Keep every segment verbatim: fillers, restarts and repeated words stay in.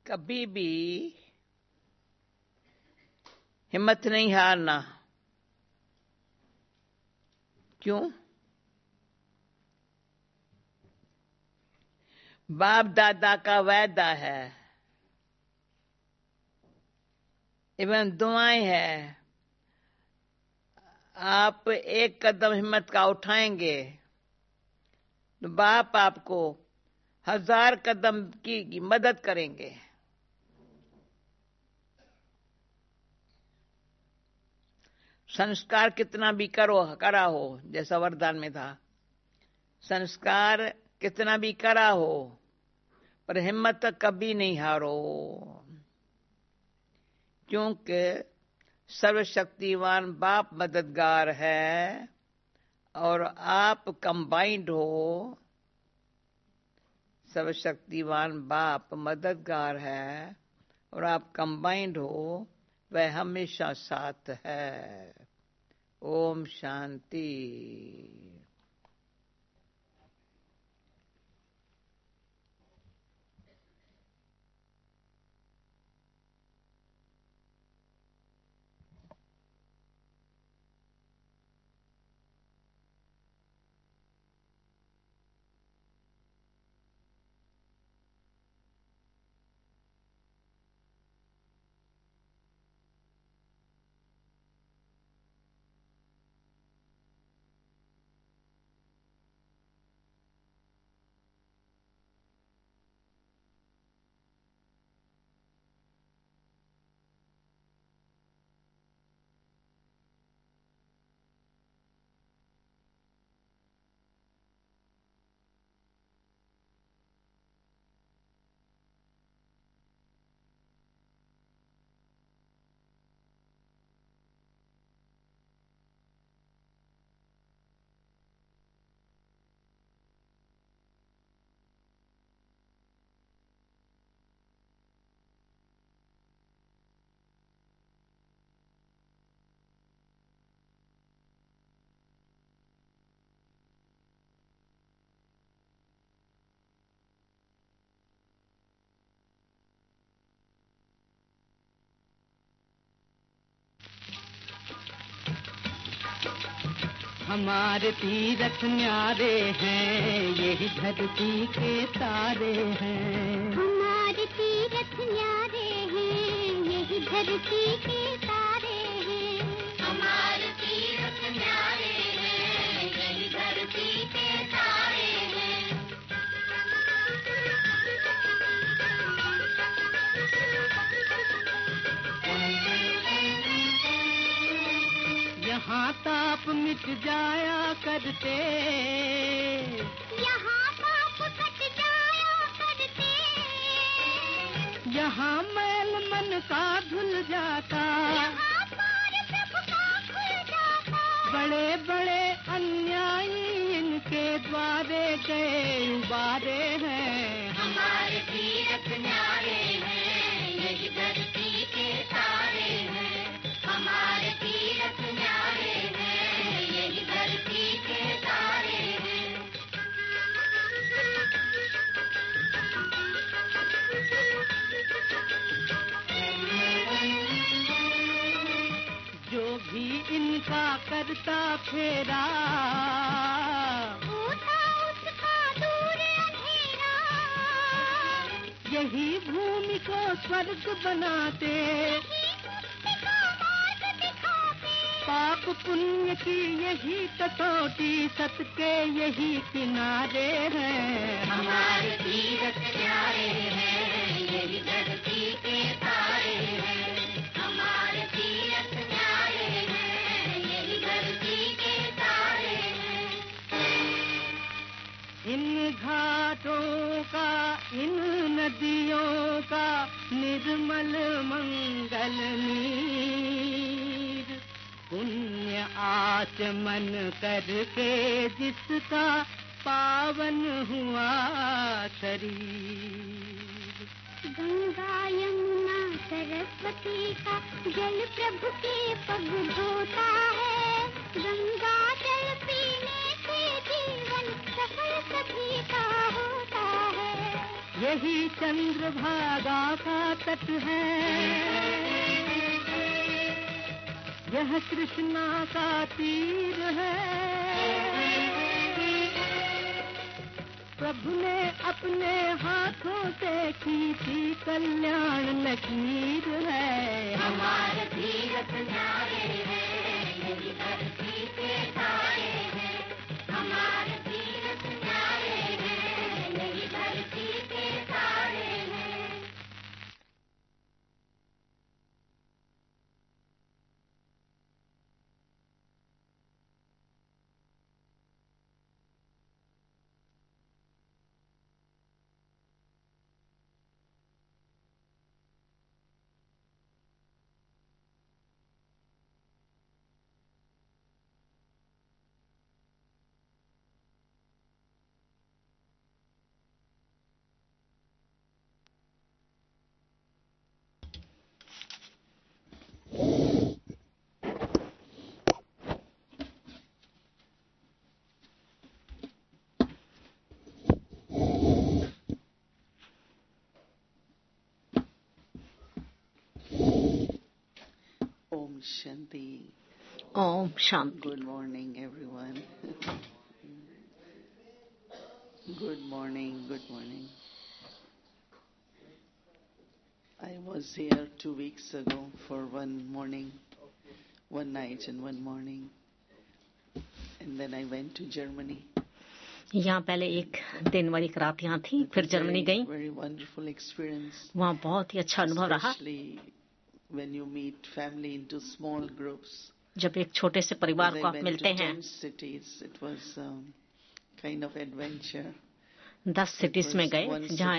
कभी भी हिम्मत नहीं हारना। क्यों? बाप दादा का वादा है एवं दुआएं है। आप एक कदम हिम्मत का उठाएंगे तो बाप आपको हजार कदम की मदद करेंगे। संस्कार कितना भी करो करा हो, जैसा वरदान में था, संस्कार कितना भी करा हो पर हिम्मत कभी नहीं हारो, क्योंकि सर्वशक्तिवान बाप मददगार है और आप कंबाइंड हो। सर्वशक्तिवान बाप मददगार है और आप कंबाइंड हो, वह हमेशा साथ है। ओम शांति। हमारे तीरथ न्यारे हैं, यही धरती के तारे हैं। हमारे तीरथ न्यारे हैं, यही धरती के तारे हैं। हमारे तीरथ न्यारे हैं, यही धरती के तारे हैं। यहाँ ताप मिट जाया करते, यहाँ पाप कट जाया करते, यहाँ मैल मन का धुल जाता, यहाँ पार प्रभु का खुल जाता। बड़े बड़े अन्यायी इनके द्वारे गए उबारे हैं। हमारे तीरथ न्यारे हैं, यही धरती के तारे हैं। हमारे तीरथ न्यारे हैं, यही धरती के तारे हैं। जो भी इनका करता फेरा, होता उसका दूर अंधेरा। यही भूमि को स्वर्ग बनाते, पाप पुण्य की यही कसौटी, सत के यही किनारे हैं। हमारे तीरथ न्यारे हैं, यही धरती के तारे हैं। हमारे तीरथ न्यारे हैं, यही धरती के तारे हैं। इन घाटों का, इन नदियों का निर्मल मंगल नीर, पुण्य आचमन करके जिसका पावन हुआ शरीर। गंगा यमुना सरस्वती का जल प्रभु के पग धोता है। गंगा जल पीने से जीवन सफल सभी का होता है। यही चंद्रभागा का तट है, यह कृष्णा का तीर है, प्रभु ने अपने हाथों से खींची कल्याण लकीर है। हमारे तीरथ न्यारे हैं, यही धरती के तारे हैं। हमारे तीरथ न्यारे हैं, यही धरती के तारे हैं। Om Shanti. Om Shanti. Good morning, everyone. Good morning, good morning. I was here two weeks ago for one morning, one night and one morning. And then I went to Germany. यहाँ पहले एक दिन वाली एक रात यहाँ थी, फिर जर्मनी गई। Very wonderful experience. वहाँ बहुत ही अच्छा अनुभव रहा। Especially when you meet family into small groups. जब एक छोटे से परिवार को आप मिलते हैं। Cities, it was um, kind of adventure. दस सिटीज में गए जहाँ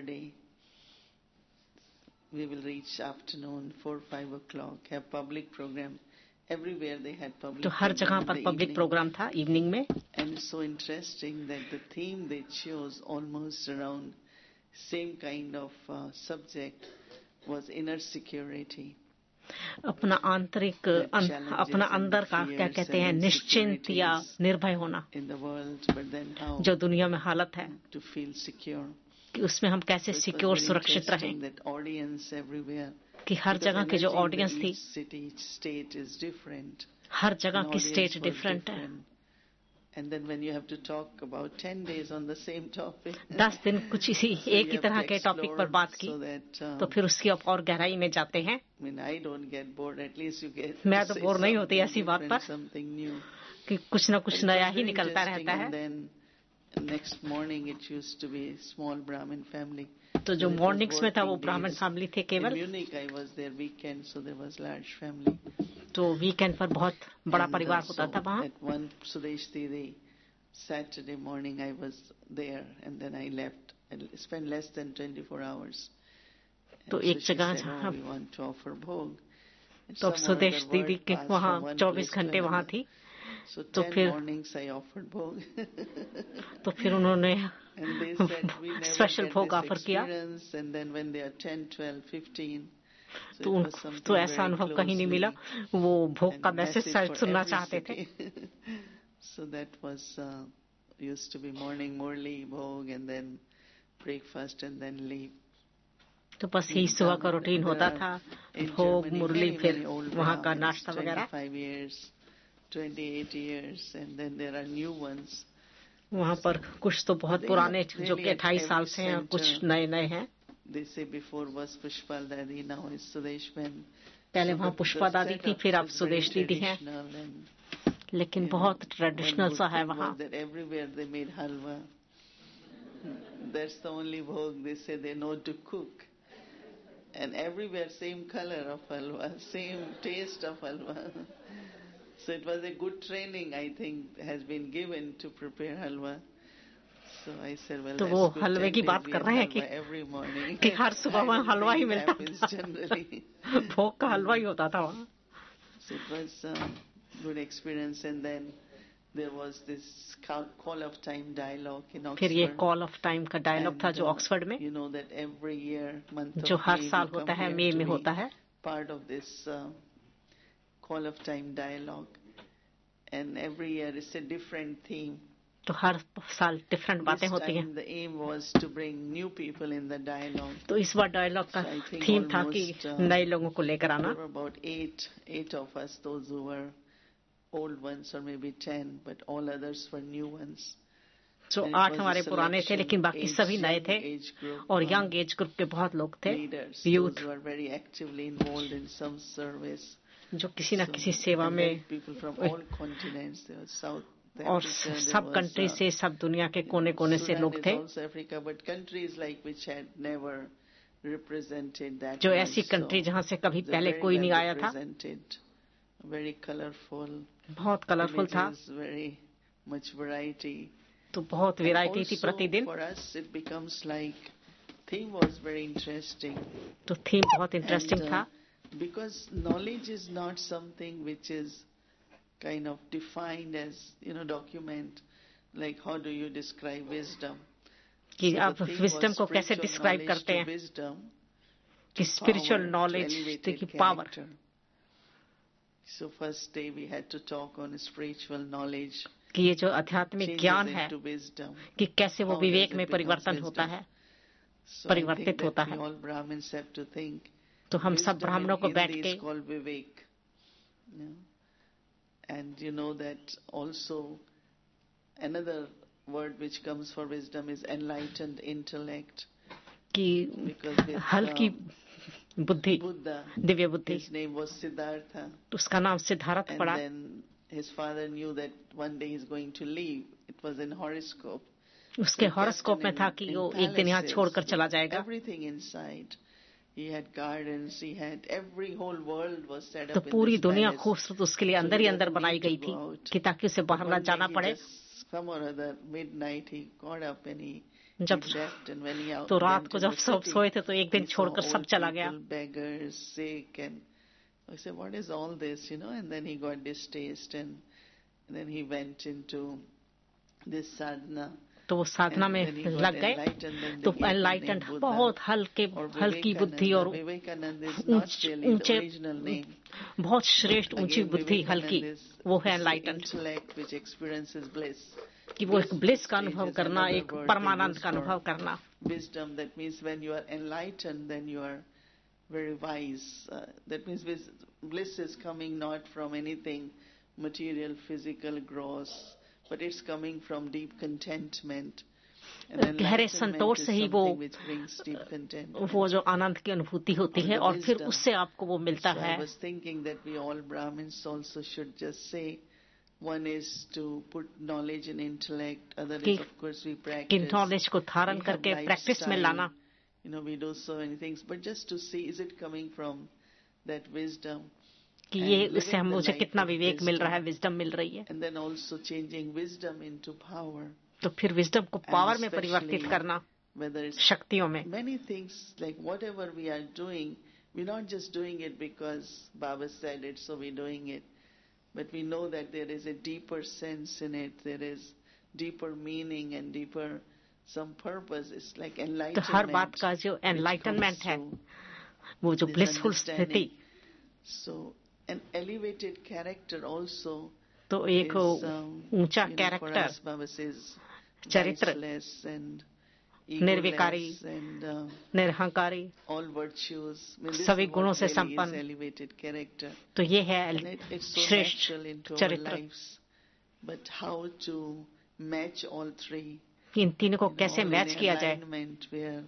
we will reach afternoon four five o'clock have public program everywhere they had public तो हर जगह पर पब्लिक प्रोग्राम था इवनिंग में। and so interesting that the theme they chose almost around same kind of uh, subject was inner security. अपना आंतरिक अपना अंदर का क्या कहते हैं निश्चिंत या निर्भय होना जो दुनिया में हालत है कि उसमें हम कैसे सिक्योर सुरक्षित रहें कि हर जगह की जो ऑडियंस थी हर जगह की स्टेट डिफरेंट है। And then when you have to talk about ten days on the same topic, दस दिन कुछ इसी एक ही तरह के टॉपिक पर बात की so that, um, तो फिर उसकी और गहराई में जाते हैं। I mean, I don't get bored. At least you get. मैं तो बोर नहीं होती ऐसी बात पर कि कुछ ना कुछ नया ही निकलता रहता है। Then next morning it used to be small Brahmin family. तो जो मॉर्निंग्स में था वो ब्राह्मण फैमिली थे केवल। In Munich I was there weekend, so there was large family. तो वीकेंड पर बहुत बड़ा परिवार होता था वहाँ। At one Sudesh Didi, Saturday morning I was there and then I left. I spent less than twenty-four hours. तो एक जगह जहाँ we want to offer bhog. तो अब सुदेश दीदी के वहाँ चौबीस घंटे वहाँ थी। So तो फिर mornings I offered bhog. तो फिर उन्होंने स्पेशल भोग ऑफर किया। And then when they are ten, twelve, fifteen. तो उनको तो ऐसा अनुभव कहीं नहीं मिला। वो भोग का मैसेज शायद सुनना चाहते थे। So that was uh, used to be morning murli bhog and then breakfast and then leave. तो बस यही सुबह का रूटीन होता था, भोग मुरली फिर वहाँ का नाश्ता वगैरह। twenty-five years, twenty-eight years and then there are new ones. वहाँ पर कुछ तो बहुत पुराने जो कि अट्ठाईस साल से हैं, कुछ नए नए हैं। They say before was Pushpa Dadi, now is Sudesh Ben. पहले वहाँ पुष्पा दादी थी, फिर अब सुदेश दीदी हैं। लेकिन बहुत ट्रेडिशनल सा है वहाँ। Everywhere they made halwa. That's the only bhog they say they know to cook. And everywhere same color of halwa, same taste of halwa. So it was a good training, I think, has been given to prepare halwa. So I said, well, तो वो हलवे की बात कर रहे हैं कि कि हर सुबह वहाँ हलवा ही मिलता था। भोग का हलवा ही होता था वहाँ। So it was a good experience and then there was this call of time dialogue in Oxford. फिर ये कॉल ऑफ टाइम का डायलॉग था जो ऑक्सफोर्ड में। You know that every year, month of जो हर May, साल होता है मई में होता है। Part of this uh, call of time dialogue, and every year it's a different theme. तो हर साल डिफरेंट बातें होती हैं। The aim was to bring new people in the dialogue. तो इस बार डायलॉग का थीम था कि नए लोगों को लेकर आना। There were about eight, eight of us, those who were old ones or maybe ten, but all others were new ones. जो आठ हमारे पुराने थे लेकिन बाकी सभी नए थे और यंग एज ग्रुप के बहुत लोग थे, यूथ जो किसी न किसी सेवा में, और सब कंट्री से, सब दुनिया के कोने कोने से लोग थे। जो ऐसी कंट्री जहाँ से कभी पहले कोई नहीं आया था, बहुत कलरफुल था, तो बहुत वैरायटी थी प्रतिदिन। तो थीम बहुत इंटरेस्टिंग था। Because knowledge is not something which is kind of defined as, you know, document, like how do you describe wisdom? कि आप विजडम को कैसे डिस्क्राइब करते हैं? कि स्पिरिचुअल नॉलेज की power. So first day we had to talk on spiritual knowledge. कि ये जो आध्यात्मिक ज्ञान है कि कैसे वो विवेक में परिवर्तन होता है, परिवर्तित होता है। तो हम सब ब्राह्मणों को बैठ के, and you know that also another word which comes for wisdom is enlightened intellect. कि हल्की बुद्धि, दिव्य बुद्धि। His name was Siddhartha. उसका नाम सिद्धार्थ पड़ा। His father knew that one day he's going to leave. It was in horoscope. उसके horoscope में था कि वो एक दिन यहाँ छोड़कर चला जाएगा। Everything inside. He had gardens. He had every whole world was set up. तो पूरी दुनिया खूबसूरत उसके लिए अंदर ही अंदर बनाई गई थी कि ताकि उसे बाहर न जाना पड़े। Some or other midnight he got up and he जब तो रात को जब सब सोए थे तो एक दिन छोड़कर सब चला गया। Beggars, sick, and I said, what is all this, you know? And then he got distaste, and, and then he went into this sadhana. तो वो साधना में लग गए। तो एनलाइटेंड, बहुत हल्के, हल्की बुद्धि और ऊंचे, बहुत श्रेष्ठ ऊंची बुद्धि, हल्की, वो है एनलाइटेंड। कि वो एक ब्लिस का अनुभव करना, एक परमानंद का अनुभव करना। Wisdom, that means when you are enlightened, then you are very wise. Uh, that means bliss is coming not from anything material, physical, gross, but it's coming from deep contentment. गहरे संतोष से ही वो वो जो आनंद की अनुभूति होती है और फिर उससे आपको वो मिलता है। I was thinking that we all Brahmins also should just say, one is to put knowledge in intellect, other is of course we practice. कि नॉलेज को धारण करके प्रैक्टिस में लाना। You know, we do so many things, but just to see, is it coming from that wisdom? कि ये इससे हम मुझे कितना विवेक मिल रहा है, विजडम मिल रही है। And then also changing wisdom into power. तो फिर विजडम को पावर में परिवर्तित करना, शक्तियों में। Many things, like whatever we are doing, we're not just doing it because Baba said it, so we're doing it. But we know that there is a deeper sense in it. There is deeper meaning and deeper some purpose. It's like enlightenment. तो हर बात का जो enlightenment है, वो जो blissful स्थिति। So an elevated character also. तो एक ऊंचा कैरेक्टर, चरित्र, निर्विकारी, निरहंकारी, सभी गुणों से संपन्न। तो ये है श्रेष्ठ चरित्र। But how to match all three? इन तीनों को कैसे मैच किया जाए?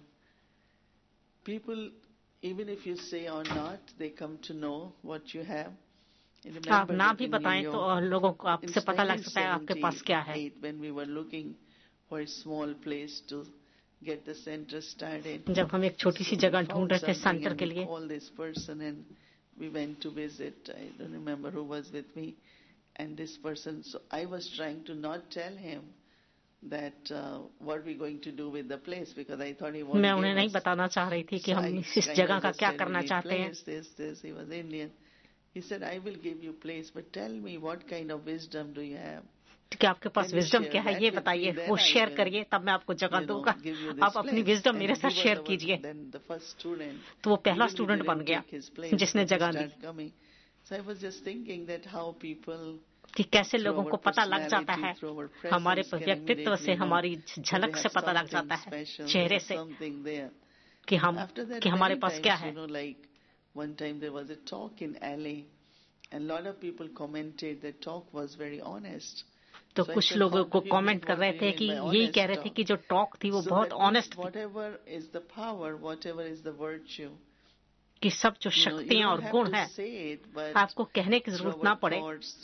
People, even if you say or not, they come to know what you have. आप ना भी बताएं तो लोगों को आपसे पता लग सकता है आपके पास क्या है। When we were looking for a small place to get the center started, जब हम एक छोटी सी जगह ढूंढ रहे थे सेंटर के लिए, call this person and we went to visit. I don't remember who was with me, and this person. So I was trying to not tell him that uh, what we going to do with the place because I thought he wanted. मैं उन्हें नहीं बताना चाह रही थी कि हम इस जगह का क्या करना चाहते हैं। This, this, he was Indian. He said, I will give you place, but tell me what kind of wisdom do you have? कि आपके पास विजडम क्या है ये बताइए, वो शेयर करिए तब मैं आपको जगह दूंगा। आप अपनी विजडम मेरे साथ शेयर कीजिए। तो वो पहला स्टूडेंट बन गया जिसने जगह दी। कि कैसे लोगों को पता लग जाता है, हमारे व्यक्तित्व से, हमारी झलक से पता लग जाता है, चेहरे से, कि हम कि हमारे पास क्या है। One time there was a talk in L A and a lot of people commented that talk was very honest. तो कुछ लोगों को कमेंट कर रहे थे कि यही कह रहे थे कि जो टॉक थी वो बहुत ऑनेस्ट थी, whatever is the power, whatever is the virtue, कि सब जो शक्तियां और गुण है आपको कहने की जरूरत ना पड़े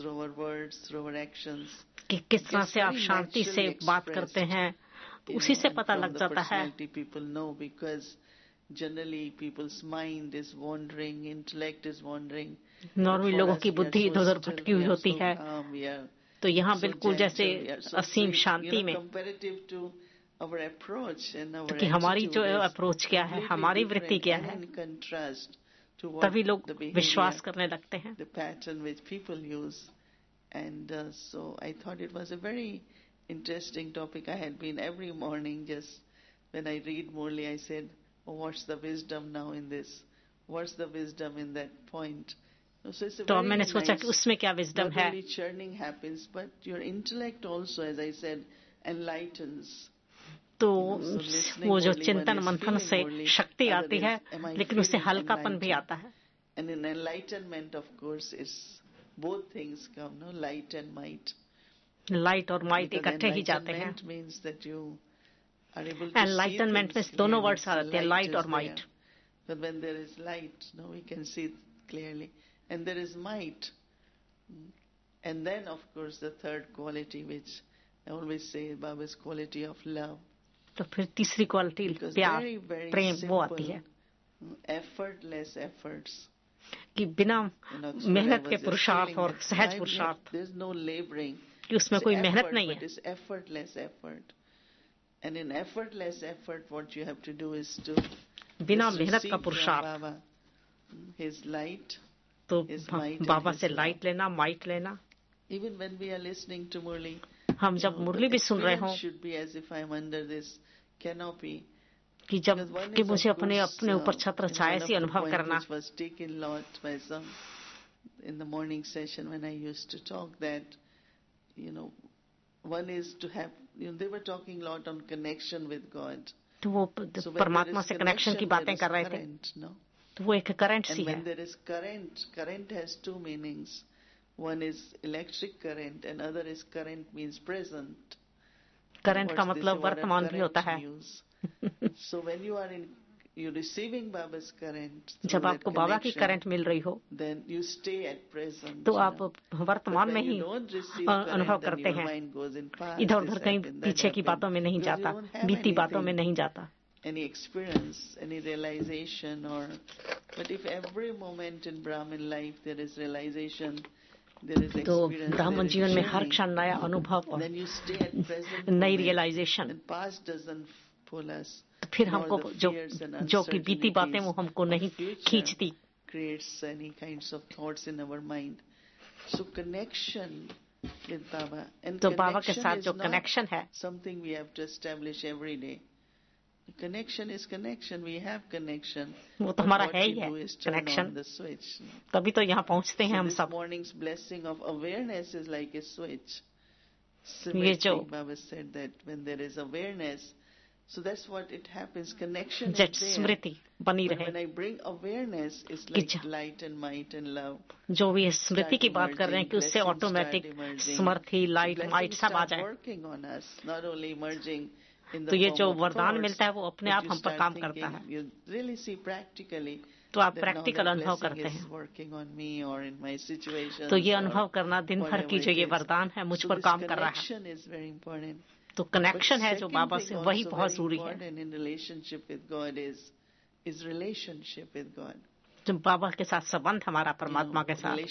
कि किस तरह से आप शांति से बात करते हैं, तो उसी से पता लग जाता है। Generally, people's mind is wandering, intellect is wandering. Normally लोगों की बुद्धि इधर-उधर भटकी हुई होती है, तो यहाँ बिल्कुल जैसे असीम शांति में, तो कि हमारी जो अप्रोच क्या है, हमारी वृत्ति क्या है, तभी लोग विश्वास करने लगते हैं। The pattern which people use, and uh, so I thought it was a very interesting topic. I had been every morning just when I read Murli, I said, oh, what's the wisdom now in this? What's the wisdom in that point? So it's a तो very मैंने nice, सोचा कि उसमें क्या wisdom है। not only churning happens, but your intellect also, as I said, enlightens. तो वो जो चिंतन मंथन से शक्ति आती है, लेकिन उससे हल्कापन भी आता है। And in enlightenment, of course, is both things come, no, light and might. Light और माइट इकट्ठे ही जाते हैं। Enlightenment means that you are able to Enlightenment see things में दोनों clearly. वर्ड्स आ जाते हैं, लाइट और might. But when there is light, no, we can see it clearly, and there is might. And then, of course, the third quality, which I always say, Baba's quality of love. तो फिर तीसरी quality प्यार, प्रेम वो आती है। Effortless efforts. कि बिना मेहनत के पुरुषार्थ और सहज पुरुषार्थ, there's no laboring, कि उसमें कोई मेहनत नहीं है। but it's effortless effort. And in effortless effort, what you have to do is to बिना मेहनत का पुरुषार्थ, his light, तो बाबा से लाइट लेना, माइट लेना। Even when we are listening to Murli, हम जब मुरली भी सुन रहे हों, should be as if I'm under this canopy. कि जब कि मुझे अपने अपने ऊपर छत्र छाया सी अनुभव करना। was taken lot by some in the morning session when I used to talk that, you know, one is to have, you know, they were talking a lot on connection with God. तो वो परमात्मा से connection की बातें कर रहे थे। तो वो एक करंट सी है। And when there is current, current has two meanings. One is electric current and other is current means present. Current का मतलब वर्तमान भी होता है। So when you are in, you're receiving Baba's current, जब आपको बाबा की करंट मिल रही हो, then you stay at present. तो आप वर्तमान में ही अनुभव करते हैं, इधर उधर कहीं पीछे की बातों में नहीं जाता, बीती बातों में नहीं जाता। Any experience, any realization, or but if every moment in Brahmin life there is realization, there is experience, तो ब्राह्मण जीवन में हर क्षण नया अनुभव और नई realization, and past doesn't pull us. तो फिर हमको जो जो कि बीती बातें वो हमको नहीं खींचती। Creates any kinds of thoughts in our mind. So connection with Baba, and तो बाबा के साथ जो कनेक्शन है, something we have to establish every day. Connection is connection. We have connection. वो तो हमारा है ही है कनेक्शन, तभी तो यहाँ पहुँचते हैं हम सब। Morning's blessing of awareness is like a switch. ये जो Baba said that when there is awareness, so that's what it happens. Connection जब is there. स्मृति बनी रहे, when I bring awareness, it's like light and might and love. जो भी स्मृति की बात कर रहे हैं कि उससे ऑटोमेटिक स्मृति, लाइट, माइट सब आ जाए। Working on us, not only emerging. तो ये जो वरदान मिलता है वो अपने आप हम पर काम करता है। तो आप प्रैक्टिकल अनुभव करते हैं। तो ये अनुभव करना दिन भर की जो ये वरदान है मुझ पर काम कर रहा है। तो कनेक्शन है जो बाबा से, वही बहुत जरूरी है। जो बाबा के साथ संबंध हमारा परमात्मा के साथ,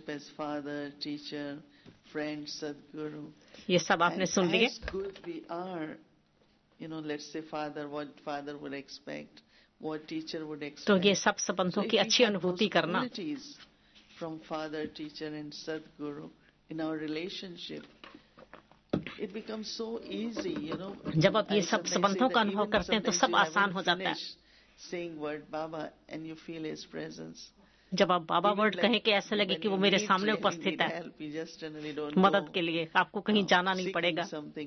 ये सब आपने सुन लिए। You know, let's say father, what father would expect, what teacher would expect. तो ये सब संबंधों की अच्छी अनुभूति करना। From father, teacher, and Sadguru in our relationship, it becomes so easy, you know. जब आप ये सब संबंधों का अनुभव करते हैं तो सब आसान हो जाता है। Saying word Baba and you feel his presence. जब आप बाबा वर्ड कहें कि ऐसा लगे कि वो मेरे सामने उपस्थित है, मदद के लिए आपको कहीं जाना नहीं पड़ेगा.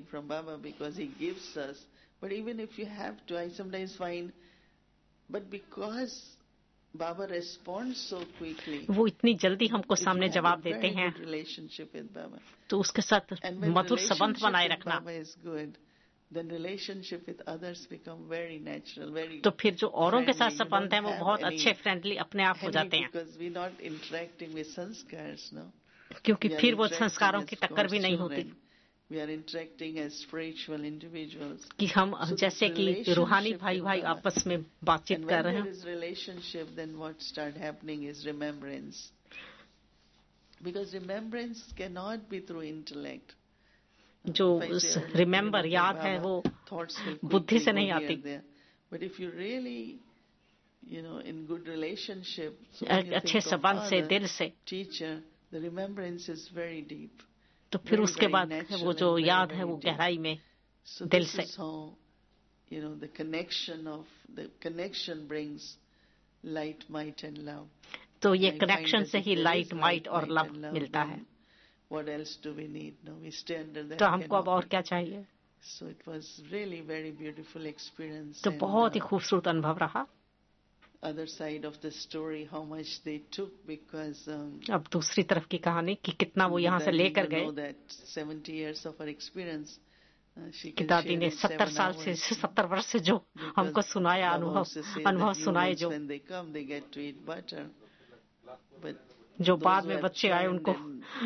But even if you have to, I sometimes find, but because Baba responds so quickly, वो इतनी जल्दी हमको सामने जवाब देते हैं, तो उसके साथ मधुर संबंध बनाए रखना, then relationship with others become very natural, very. तो फिर जो औरों के साथ संबंध है वो बहुत अच्छे, फ्रेंडली अपने आप हो जाते हैं. Because we not interacting with sanskars, no. क्योंकि फिर वो संस्कारों की टक्कर भी नहीं होती. We are interacting as spiritual individuals. कि हम जैसे कि रूहानी भाई भाई आपस में बातचीत कर रहे हैं. And when there is relationship, then what start happening is remembrance. Because remembrance cannot be through intellect. जो रिमेम्बर याद है वो बुद्धि से नहीं आती. But if you really, you know, in good relationship, अच्छे संबंध से, दिल से, teacher, the remembrance is very deep. तो फिर उसके बाद वो जो याद है वो गहराई में, दिल से. You know, the connection of the connection brings light, might and love. तो ये कनेक्शन से ही लाइट, माइट और लव मिलता है. What else do we need? No, we stay under that. तो हमको अब और क्या चाहिए? So it was really very beautiful experience. तो बहुत ही खूबसूरत अनुभव रहा. Other side of the story, how much they took because. Um, अब दूसरी तरफ की कहानी कि कितना वो यहाँ से लेकर गए. Know that seventy years of her experience. कि दादी ने सत्तर साल से सत्तर वर्ष से जो हमको सुनाया अनुभव अनुभव सुनाए जो when they come they get to eat butter. But जो बाद में बच्चे आए उनको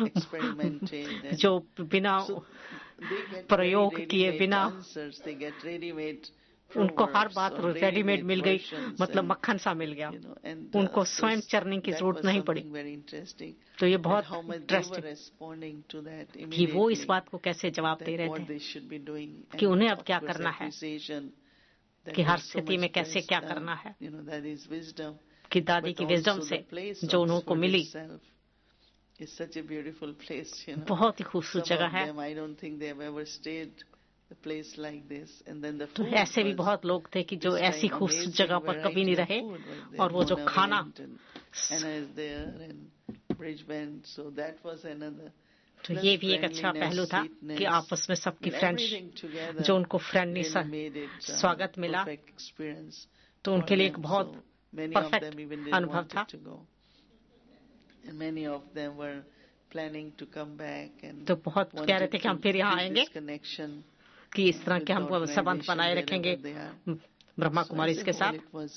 जो बिना प्रयोग किए, बिना उनको हर बात रेडीमेड मिल गई, मतलब मक्खन सा मिल गया, उनको स्वयं चरने की जरूरत नहीं पड़ी. तो ये बहुत इंटरेस्टिंग कि वो इस बात को कैसे जवाब दे रहे थे कि उन्हें अब क्या करना है, कि हर स्थिति में कैसे क्या करना है, कि दादी की विजडम से जो उनको मिली. बहुत ही खूबसूरत जगह है. तो ऐसे भी बहुत लोग थे कि जो ऐसी खूबसूरत जगह पर कभी नहीं रहे, और वो जो खाना, तो ये भी एक अच्छा पहलू था कि आपस में सबकी फ्रेंड्स, जो उनको फ्रेंडली स्वागत मिला, तो उनके लिए एक बहुत परफेक्ट अनुभव था. तो बहुत कह रहे थे कि हम फिर यहाँ आएंगे, कि इस तरह के हम संबंध बनाए रखेंगे ब्रह्मा कुमारी के साथ.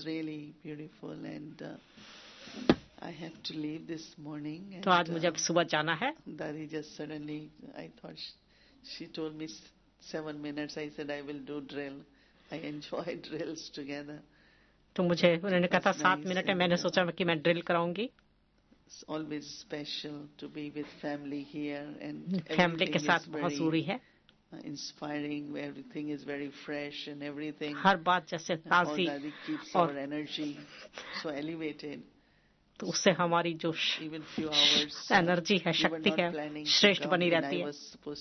तो आज मुझे अब सुबह जाना है. दादी just suddenly, I thought she told me seven minutes. I said I will do drill. I enjoy drills together. तो मुझे उन्होंने कहा था सात मिनट है, मैंने सोचा कि मैं ड्रिल कराऊंगी. It's always special to be with family here and family के साथ बहुत जरूरी है. Inspiring, everything is very fresh and everything. हर बात जैसे ताज़ी और energy so elevated. तो उससे हमारी जो एनर्जी है, शक्ति है, श्रेष्ठ बनी रहती है.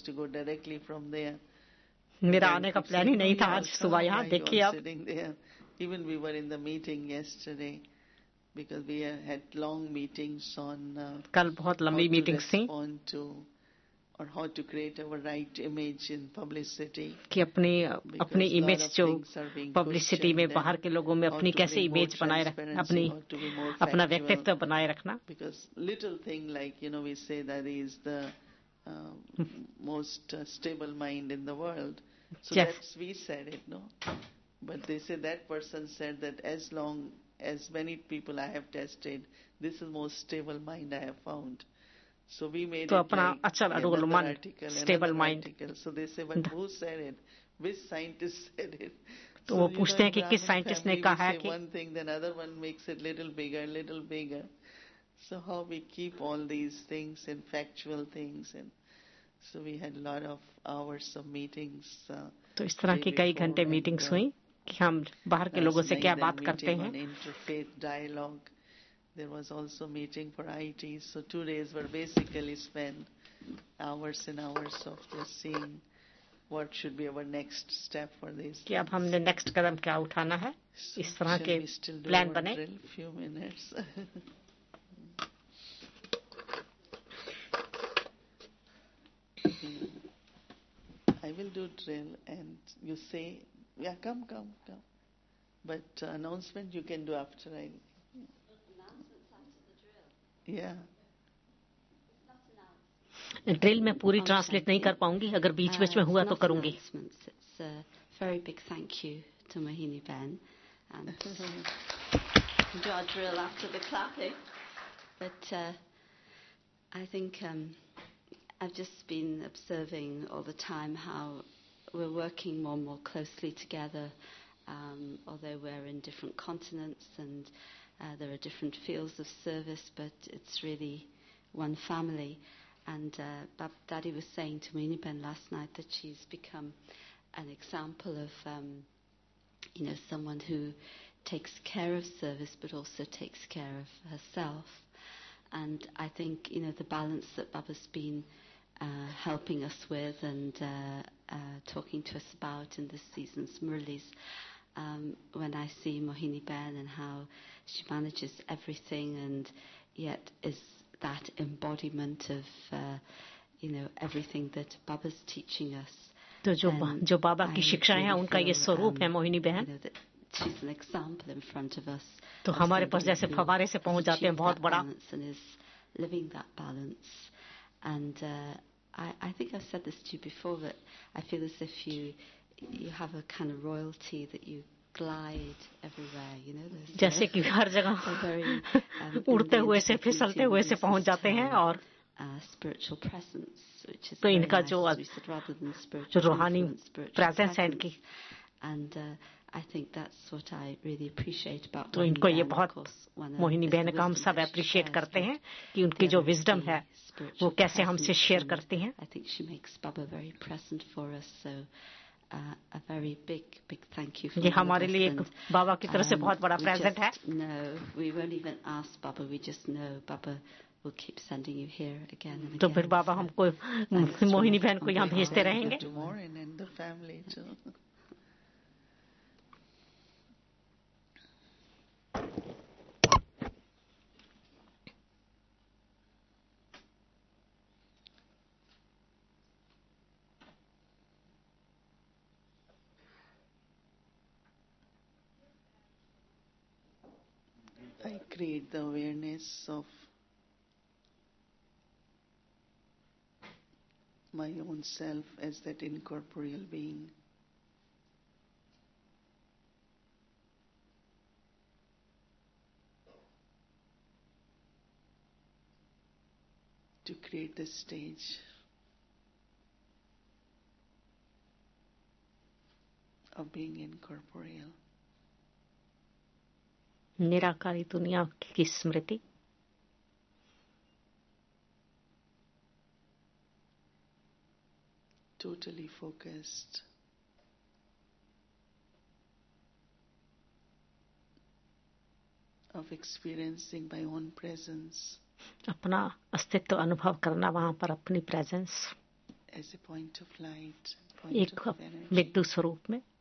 मेरा आने का प्लान ही नहीं था आज सुबह यहाँ. देखिए आप. Even we were in the meeting yesterday because we had long meetings on uh, कल बहुत लंबी मीटिंग्स थी, or how to create our right image in publicity. कि अपनी अपनी इमेज जो पब्लिसिटी में बाहर के लोगों में अपनी कैसे इमेज बनाए रखना, अपनी अपना व्यक्तित्व बनाए रखना. Because little thing like you know we say that is the uh, most uh, stable mind in the world. So yes. That's we said it, no. But they say that person said that as long as many people I have tested, this is the most stable mind I have found. So we made तो it अपना like अच्छा another मन, article, stable mind. Article. So they say, but who said it? Which scientist said it? तो वो पूछते हैं कि किस साइंटिस्ट ने कहा है कि one thing, then other one makes it little bigger, little bigger. So how we keep all these things and factual things, and so we had a lot of hours of meetings. Uh, तो इस तरह की कई घंटे meetings हुई कि हम बाहर के लोगों से क्या बात करते हैं. Interfaith dialogue. There was also meeting for I T. So two days were basically spent hours and hours of just seeing what should be our next step for this. कि अब हमने नेक्स्ट कदम क्या उठाना है, इस तरह के प्लान बने. Few minutes. I will do drill and you say, yeah, come, come, come. But uh, announcement you can do after I... Announcements after the drill? Yeah. Drill में पूरी ट्रांसलेट नहीं कर पाऊंगी, अगर बीच बीच में हुआ तो करूंगी. It's a very big thank you to Mohini Ben, and we'll do our drill after the clapping. But uh, I think um, I've just been observing all the time how we're working more and more closely together, um, although we're in different continents and uh, there are different fields of service, but it's really one family. And uh, Bab Daddy was saying to Mohini Ben last night that she's become an example of, um, you know, someone who takes care of service but also takes care of herself. And I think, you know, the balance that Baba's been uh, helping us with and uh, uh, talking to us about in this season's Murlis, um, when I see Mohini Ben and how she manages everything and yet is that embodiment of, uh, you know, everything that Baba's teaching us. तो जो जो बाबा की शिक्षाएं हैं उनका ये स्वरूप है मोहिनी बहन. She's an example in front of us. तो हमारे पास जैसे फवारे से पहुंच जाते हैं बहुत बड़ा. And is living that balance. And uh, I, I think I've said this to you before, that I feel as if you you have a kind of royalty that you glide everywhere, you know. जैसे कि हर जगह उड़ते हुए से फिसलते हुए से पहुंच जाते हैं. और spiritual presence, which is तो इनका जो रूहानी प्रेजेंस है इनकी, and uh, I think that's what I really appreciate about तो इनको ये बहुत मोहिनी बहन का हम सब अप्रिशिएट करते हैं कि उनकी जो विजडम है वो कैसे हमसे शेयर करती हैं. I think she makes Baba very present for us, so uh, a very big big thank you for ये हमारे लिए एक बाबा की तरफ से बहुत बड़ा प्रेजेंट है. No, we won't even ask Baba, we just know Baba will keep sending you here again and again. तो फिर बाबा हमको मोहिनी बहन को यहाँ भेजते रहेंगे. I create the awareness of my own self as that incorporeal being. To create the stage of being incorporeal. निराकारी दुनिया की स्मृति. Totally focused of experiencing my own presence. अपना अस्तित्व अनुभव करना वहां पर अपनी presence as a point of light, point एक of energy. विद्युत स्वरूप में.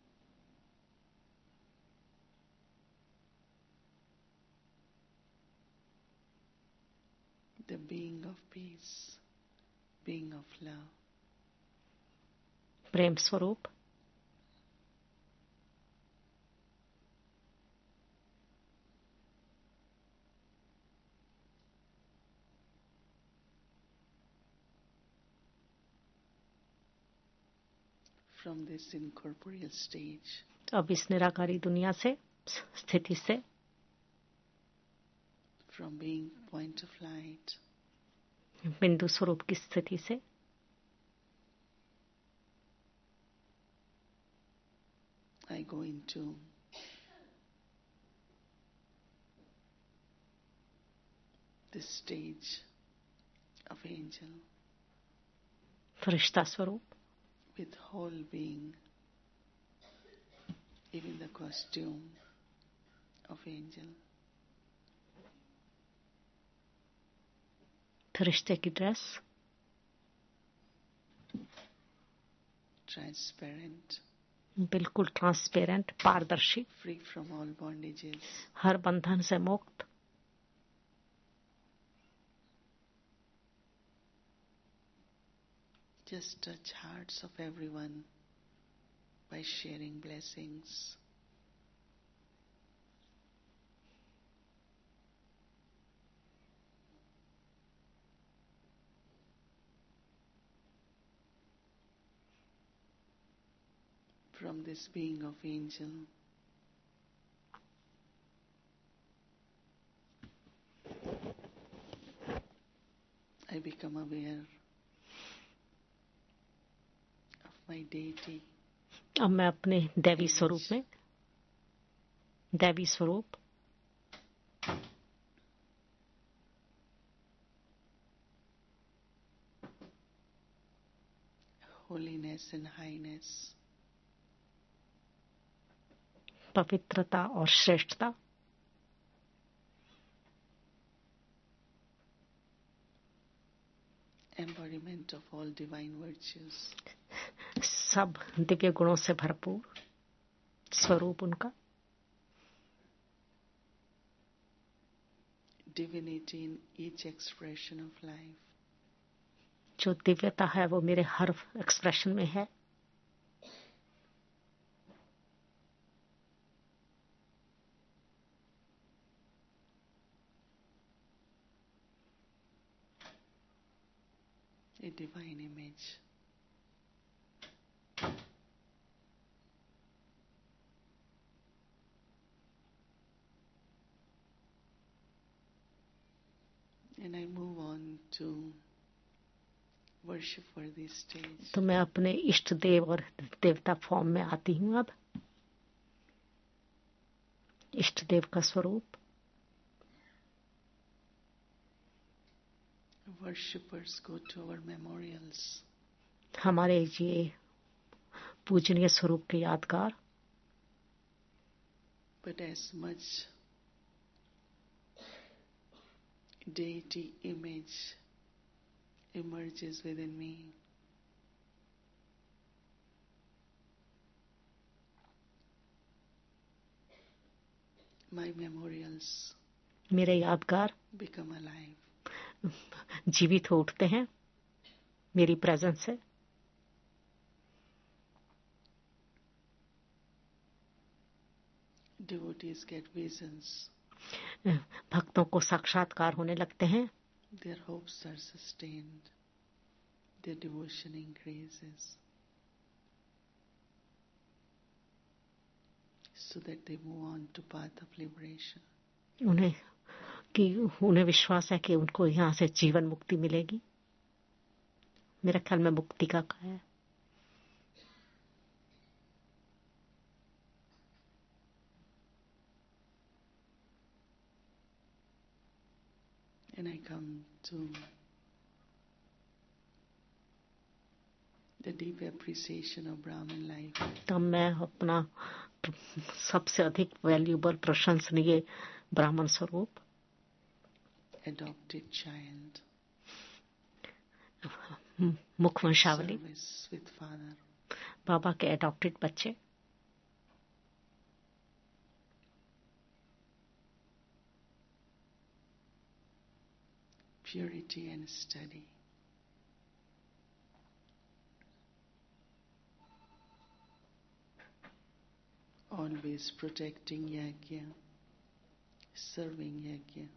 The being of peace, being of love. प्रेम स्वरूप. From this incorporeal stage, अब इस निराकारी दुनिया से स्थिति से, from being point of light, बिंदु स्वरूप की स्थिति से, I go into the stage of angel. फरिश्ता स्वरूप. With whole being, even the costume of angel. फरिश्ते की ड्रेस. Transparent. बिल्कुल ट्रांसपेरेंट, पारदर्शी. Free from all bondages. हर बंधन से मुक्त. Just touch hearts of everyone by sharing blessings. From this being of angel, I become aware of my deity. अब मैं अपने दैवी स्वरूप में, दैवी स्वरूप holiness and highness, पवित्रता और श्रेष्ठता, embodiment of all divine virtues, सब दिव्य गुणों से भरपूर स्वरूप उनका, divinity in each expression of life, जो दिव्यता है वो मेरे हर एक्सप्रेशन में है. a divine image. And I move on to worship for this stage. तो मैं अपने इष्ट देव और देवता फॉर्म में आती हूँ. अब इष्ट देव का स्वरूप. Worshippers go to our memorials. हमारे ये पूजनीय स्वरूप के यादगार. But as much deity image emerges within me, my memorials मेरे यादगार become alive. जीवित हो उठते हैं मेरी प्रेजेंस से. Devotees get visions. भक्तों को साक्षात्कार होने लगते हैं. Their hopes are sustained. Their devotion increases. So that they move on to path of liberation. उन्हें कि उन्हें विश्वास है कि उनको यहाँ से जीवन मुक्ति मिलेगी. मेरा ख्याल में मुक्ति का है. And I come to the deep appreciation of Brahman life. तब मैं अपना सबसे अधिक वैल्यूबल प्रशंसनीय ब्राह्मण स्वरूप, adopted child, मुखवंशावली, service with father, बाबा के अडॉप्टेड बच्चे, purity and study, always protecting yajna, serving yajna.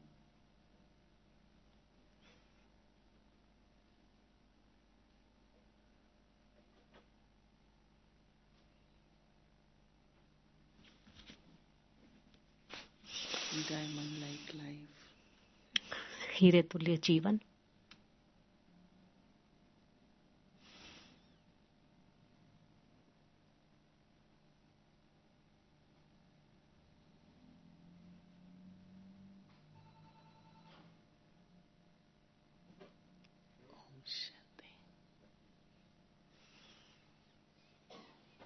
Diamond like life. हीरे तुल्य जीवन.